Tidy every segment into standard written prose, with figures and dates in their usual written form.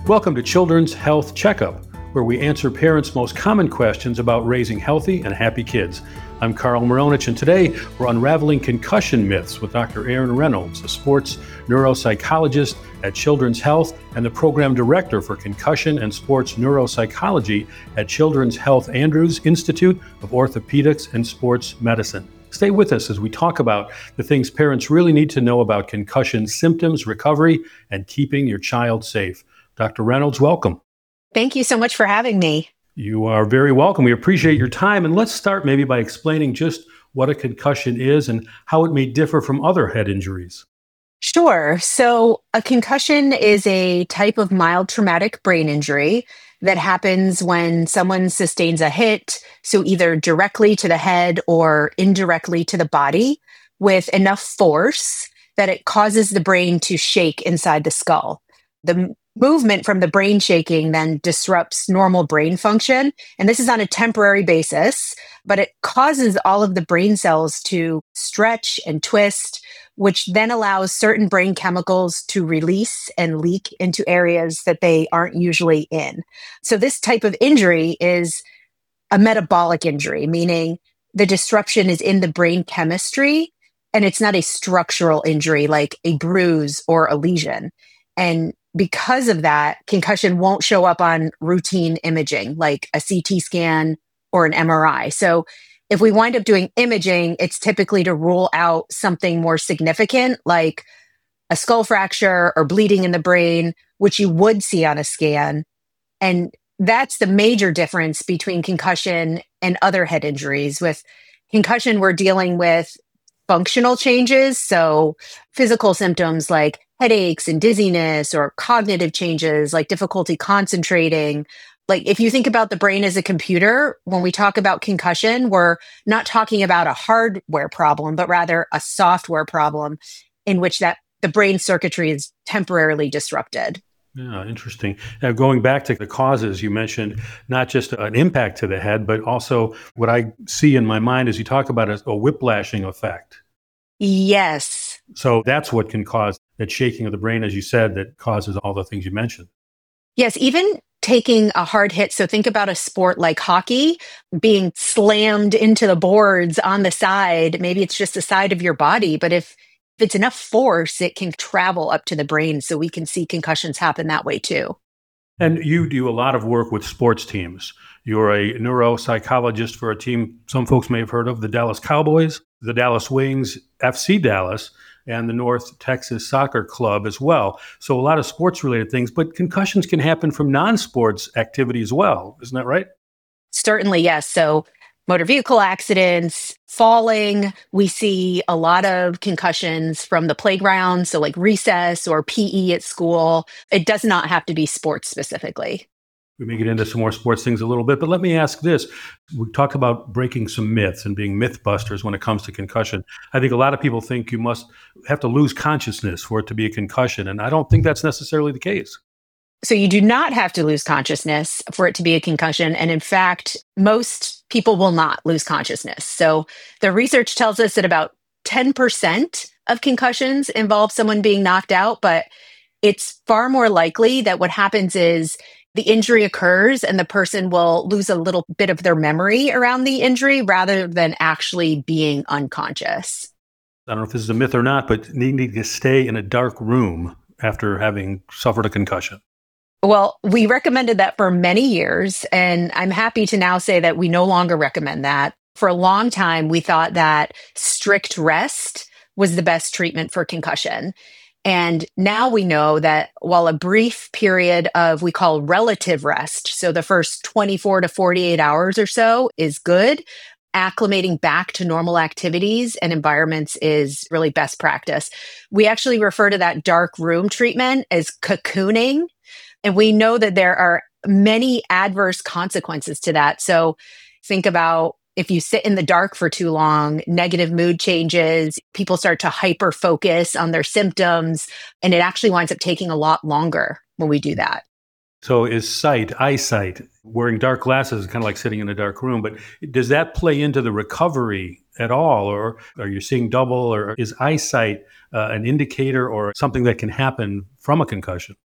Welcome to Children's Health Checkup, where we answer parents' most common questions about raising healthy and happy kids. I'm Carl Maronich, and today we're unraveling concussion myths with Dr. Aaron Reynolds, a sports neuropsychologist at Children's Health and the program director for concussion and sports neuropsychology at Children's Health Andrews Institute of Orthopedics and Sports Medicine. Stay with us as we talk about the things parents really need to know about concussion symptoms, recovery, and keeping your child safe. Dr. Reynolds, welcome. Thank you so much for having me. You are very welcome. We appreciate your time. And let's start maybe by explaining just what a concussion is and how it may differ from other head injuries. Sure. So a concussion is a type of mild traumatic brain injury that happens when someone sustains a hit, so either directly to the head or indirectly to the body, with enough force that it causes the brain to shake inside the skull. The movement from the brain shaking then disrupts normal brain function. And this is on a temporary basis, but it causes all of the brain cells to stretch and twist, which then allows certain brain chemicals to release and leak into areas that they aren't usually in. So this type of injury is a metabolic injury, meaning the disruption is in the brain chemistry, and it's not a structural injury like a bruise or a lesion. And because of that, concussion won't show up on routine imaging like a CT scan or an MRI. So if we wind up doing imaging, it's typically to rule out something more significant like a skull fracture or bleeding in the brain, which you would see on a scan. And that's the major difference between concussion and other head injuries. With concussion, we're dealing with functional changes, so physical symptoms like headaches and dizziness, or cognitive changes like difficulty concentrating. Like if you think about the brain as a computer, when we talk about concussion, we're not talking about a hardware problem, but rather a software problem in which that the brain circuitry is temporarily disrupted. Yeah, interesting. Now, going back to the causes, you mentioned not just an impact to the head, but also what I see in my mind is you talk about a whiplashing effect. Yes. So that's what can cause that shaking of the brain, as you said, that causes all the things you mentioned. Yes, even taking a hard hit. So think about a sport like hockey being slammed into the boards on the side. Maybe it's just the side of your body, but if it's enough force, it can travel up to the brain. So we can see concussions happen that way too. And you do a lot of work with sports teams. You're a neuropsychologist for a team some folks may have heard of, the Dallas Cowboys, the Dallas Wings, FC Dallas, and the North Texas Soccer Club as well. So a lot of sports-related things, but concussions can happen from non-sports activity as well. Isn't that right? Certainly, yes. So motor vehicle accidents, falling. We see a lot of concussions from the playground, so like recess or PE at school. It does not have to be sports specifically. We may get into some more sports things a little bit, but let me ask this. We talked about breaking some myths and being myth busters when it comes to concussion. I think a lot of people think you must have to lose consciousness for it to be a concussion, and I don't think that's necessarily the case. So you do not have to lose consciousness for it to be a concussion. And in fact, most people will not lose consciousness. So the research tells us that about 10% of concussions involve someone being knocked out, but it's far more likely that what happens is the injury occurs and the person will lose a little bit of their memory around the injury rather than actually being unconscious. I don't know if this is a myth or not, but needing to stay in a dark room after having suffered a concussion. Well, we recommended that for many years, and I'm happy to now say that we no longer recommend that. For a long time, we thought that strict rest was the best treatment for concussion. And now we know that while a brief period of we call relative rest, so the first 24 to 48 hours or so is good, acclimating back to normal activities and environments is really best practice. We actually refer to that dark room treatment as cocooning. And we know that there are many adverse consequences to that. So think about if you sit in the dark for too long, negative mood changes, people start to hyper focus on their symptoms, and it actually winds up taking a lot longer when we do that. So is eyesight, wearing dark glasses is kind of like sitting in a dark room, but does that play into the recovery at all? Or are you seeing double, or is eyesight an indicator or something that can happen from a concussion?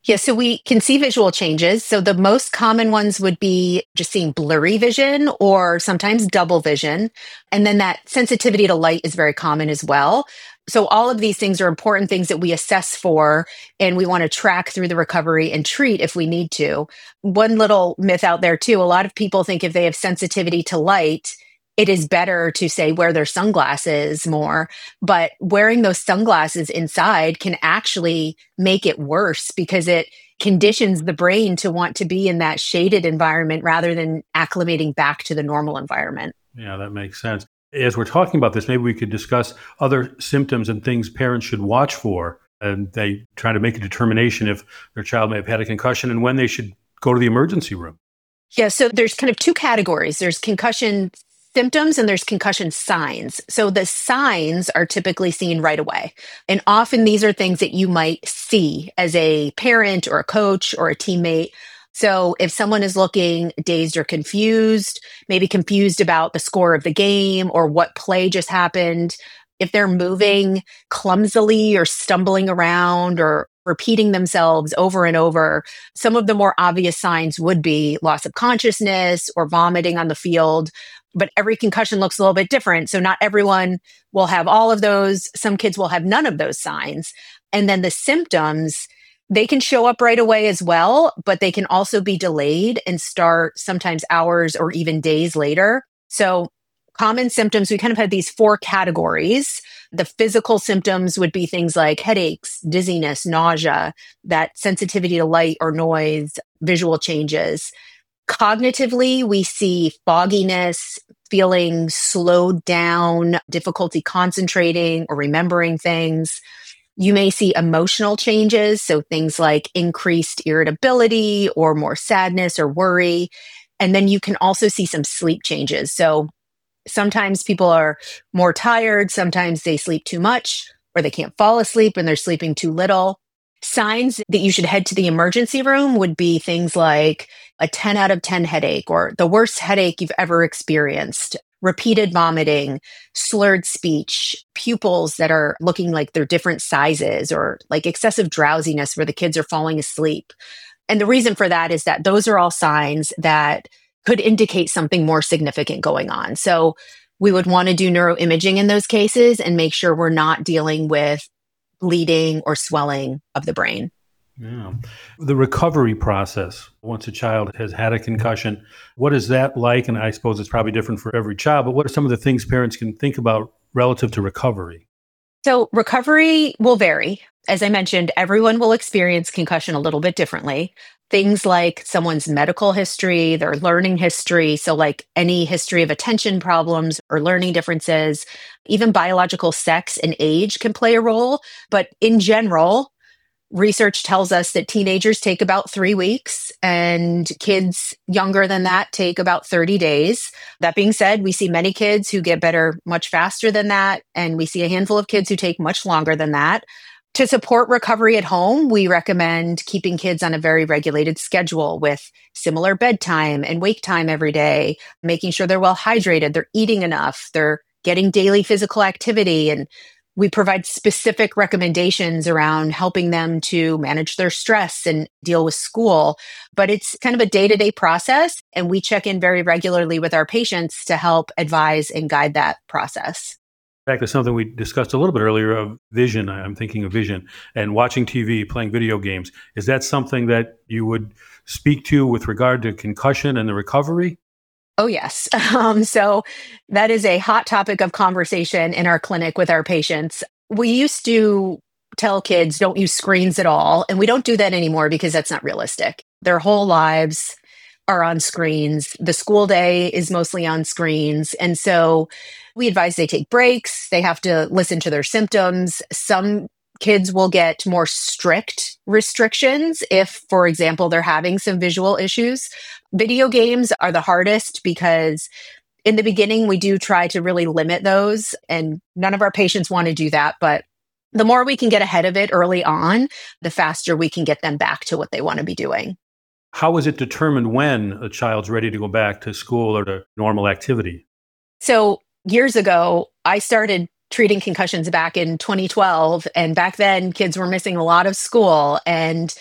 Yeah, so we can see visual changes. So the most common ones would be just seeing blurry vision or sometimes double vision. And then that sensitivity to light is very common as well. So all of these things are important things that we assess for, and we want to track through the recovery and treat if we need to. One little myth out there too, a lot of people think if they have sensitivity to light, it is better to say wear their sunglasses more, but wearing those sunglasses inside can actually make it worse because it conditions the brain to want to be in that shaded environment rather than acclimating back to the normal environment. Yeah, that makes sense. As we're talking about this, maybe we could discuss other symptoms and things parents should watch for, and they try to make a determination if their child may have had a concussion and when they should go to the emergency room. Yeah, so there's kind of two categories. There's concussion symptoms and there's concussion signs. So the signs are typically seen right away. And often these are things that you might see as a parent or a coach or a teammate. So if someone is looking dazed or confused, maybe confused about the score of the game or what play just happened, if they're moving clumsily or stumbling around or repeating themselves over and over, some of the more obvious signs would be loss of consciousness or vomiting on the field. But every concussion looks a little bit different. So not everyone will have all of those. Some kids will have none of those signs. And then the symptoms, they can show up right away as well, but they can also be delayed and start sometimes hours or even days later. So common symptoms, we kind of had these four categories. The physical symptoms would be things like headaches, dizziness, nausea, that sensitivity to light or noise, visual changes. Cognitively, we see fogginess, feeling slowed down, difficulty concentrating or remembering things. You may see emotional changes, so things like increased irritability or more sadness or worry. And then you can also see some sleep changes. So sometimes people are more tired, sometimes they sleep too much, or they can't fall asleep and they're sleeping too little. Signs that you should head to the emergency room would be things like a 10 out of 10 headache or the worst headache you've ever experienced, repeated vomiting, slurred speech, pupils that are looking like they're different sizes, or like excessive drowsiness where the kids are falling asleep. And the reason for that is that those are all signs that could indicate something more significant going on. So we would want to do neuroimaging in those cases and make sure we're not dealing with bleeding or swelling of the brain. Yeah. The recovery process, once a child has had a concussion, what is that like? And I suppose it's probably different for every child, but what are some of the things parents can think about relative to recovery? So recovery will vary. As I mentioned, everyone will experience concussion a little bit differently. Things like someone's medical history, their learning history, so like any history of attention problems or learning differences, even biological sex and age can play a role. But in general, research tells us that teenagers take about 3 weeks and kids younger than that take about 30 days. That being said, we see many kids who get better much faster than that, and we see a handful of kids who take much longer than that. To support recovery at home, we recommend keeping kids on a very regulated schedule with similar bedtime and wake time every day, making sure they're well hydrated, they're eating enough, they're getting daily physical activity, and we provide specific recommendations around helping them to manage their stress and deal with school. But it's kind of a day-to-day process, and we check in very regularly with our patients to help advise and guide that process. Back to something we discussed a little bit earlier of vision. I'm thinking of vision and watching TV, playing video games. Is that something that you would speak to with regard to concussion and the recovery? Oh, yes. So that is a hot topic of conversation in our clinic with our patients. We used to tell kids don't use screens at all, and we don't do that anymore because that's not realistic. Their whole lives are on screens. The school day is mostly on screens. And so we advise they take breaks. They have to listen to their symptoms. Some kids will get more strict restrictions if, for example, they're having some visual issues. Video games are the hardest because in the beginning, we do try to really limit those, and none of our patients want to do that. But the more we can get ahead of it early on, the faster we can get them back to what they want to be doing. How is it determined when a child's ready to go back to school or to normal activity? So years ago, I started treating concussions back in 2012. And back then, kids were missing a lot of school. And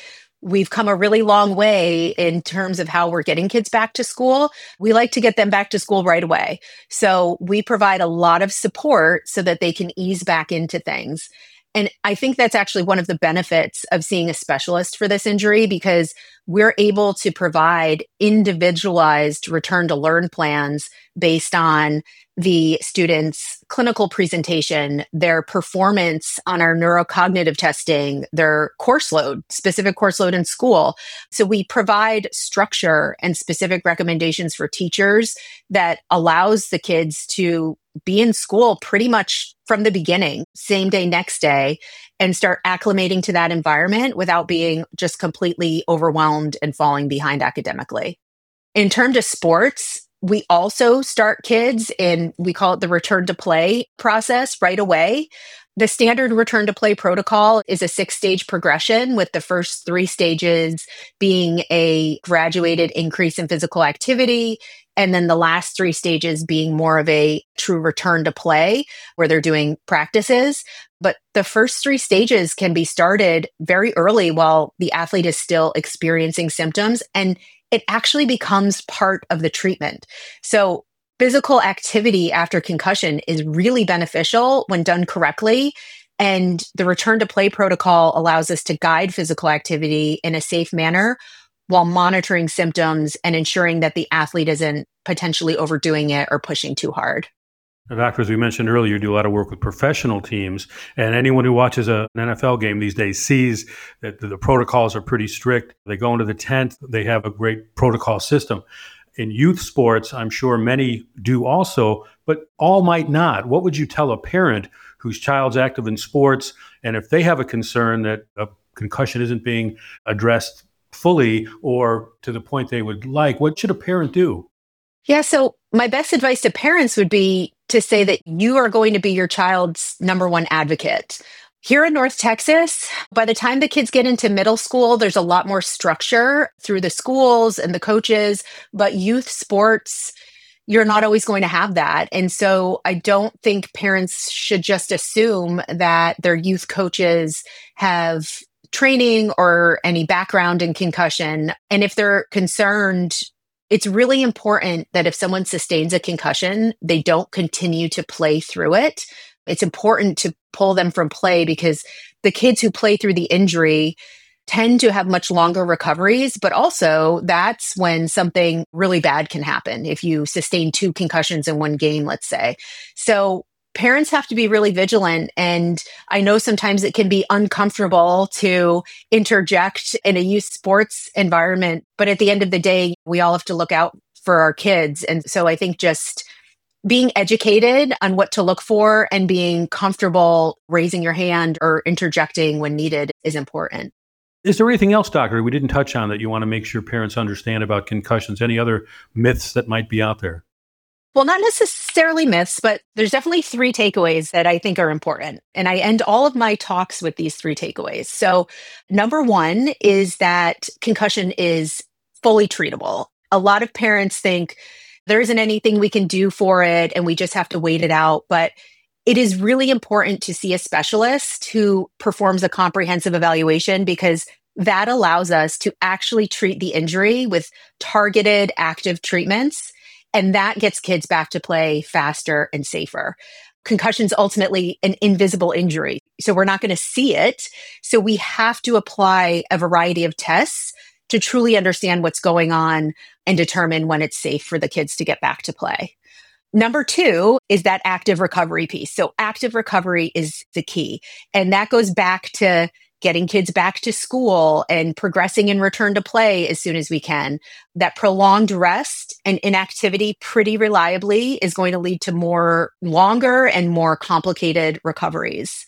we've come a really long way in terms of how we're getting kids back to school. We like to get them back to school right away. So we provide a lot of support so that they can ease back into things. And I think that's actually one of the benefits of seeing a specialist for this injury, because we're able to provide individualized return to learn plans based on the student's clinical presentation, their performance on our neurocognitive testing, their course load, specific course load in school. So we provide structure and specific recommendations for teachers that allows the kids to be in school pretty much from the beginning, same day, next day, and start acclimating to that environment without being just completely overwhelmed and falling behind academically. In terms of sports, we also start kids in, we call it the return to play process right away. The standard return to play protocol is a 6-stage progression, with the first 3 stages being a graduated increase in physical activity, and then the last 3 stages being more of a true return to play where they're doing practices. But the first 3 stages can be started very early while the athlete is still experiencing symptoms, and it actually becomes part of the treatment. So physical activity after concussion is really beneficial when done correctly. And the return to play protocol allows us to guide physical activity in a safe manner while monitoring symptoms and ensuring that the athlete isn't potentially overdoing it or pushing too hard. Now, doctor, as we mentioned earlier, you do a lot of work with professional teams, and anyone who watches an NFL game these days sees that the protocols are pretty strict. They go into the tent, they have a great protocol system. In youth sports, I'm sure many do also, but all might not. What would you tell a parent whose child's active in sports, and if they have a concern that a concussion isn't being addressed fully or to the point they would like, what should a parent do? Yeah, so my best advice to parents would be to say that you are going to be your child's number one advocate. Here in North Texas, by the time the kids get into middle school, there's a lot more structure through the schools and the coaches, but youth sports, you're not always going to have that. And so I don't think parents should just assume that their youth coaches have training or any background in concussion. And if they're concerned, it's really important that if someone sustains a concussion, they don't continue to play through it. It's important to pull them from play, because the kids who play through the injury tend to have much longer recoveries, but also that's when something really bad can happen if you sustain 2 concussions in one game, let's say. So parents have to be really vigilant. And I know sometimes it can be uncomfortable to interject in a youth sports environment, but at the end of the day, we all have to look out for our kids. And so I think just being educated on what to look for and being comfortable raising your hand or interjecting when needed is important. Is there anything else, doctor, we didn't touch on that you want to make sure parents understand about concussions? Any other myths that might be out there? Well, not necessarily myths, but there's definitely 3 takeaways that I think are important. And I end all of my talks with these 3 takeaways. So number 1 is that concussion is fully treatable. A lot of parents think there isn't anything we can do for it and we just have to wait it out. But it is really important to see a specialist who performs a comprehensive evaluation, because that allows us to actually treat the injury with targeted active treatments. And that gets kids back to play faster and safer. Concussion is ultimately an invisible injury, so we're not going to see it. So we have to apply a variety of tests to truly understand what's going on and determine when it's safe for the kids to get back to play. Number 2 is that active recovery piece. So active recovery is the key. And that goes back to getting kids back to school and progressing in return to play as soon as we can. That prolonged rest and inactivity pretty reliably is going to lead to more longer and more complicated recoveries.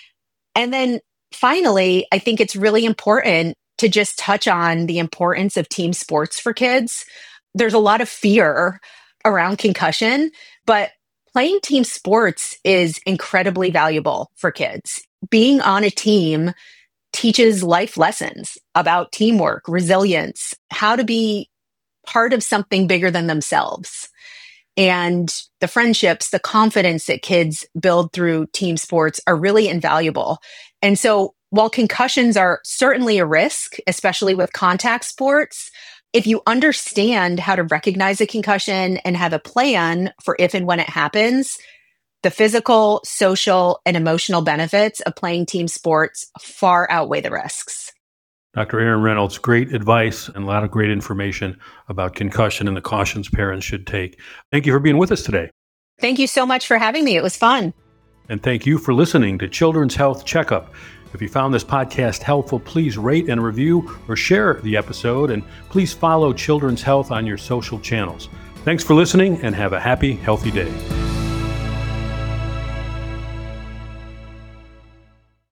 And then finally, I think it's really important to just touch on the importance of team sports for kids. There's a lot of fear around concussion, but playing team sports is incredibly valuable for kids. Being on a team teaches life lessons about teamwork, resilience, how to be part of something bigger than themselves. And the friendships, the confidence that kids build through team sports are really invaluable. And so While concussions are certainly a risk, especially with contact sports, if you understand how to recognize a concussion and have a plan for if and when it happens, the physical, social, and emotional benefits of playing team sports far outweigh the risks. Dr. Erin Reynolds, great advice and a lot of great information about concussion and the cautions parents should take. Thank you for being with us today. Thank you so much for having me. It was fun. And thank you for listening to Children's Health Checkup. If you found this podcast helpful, please rate and review or share the episode, and please follow Children's Health on your social channels. Thanks for listening and have a happy, healthy day.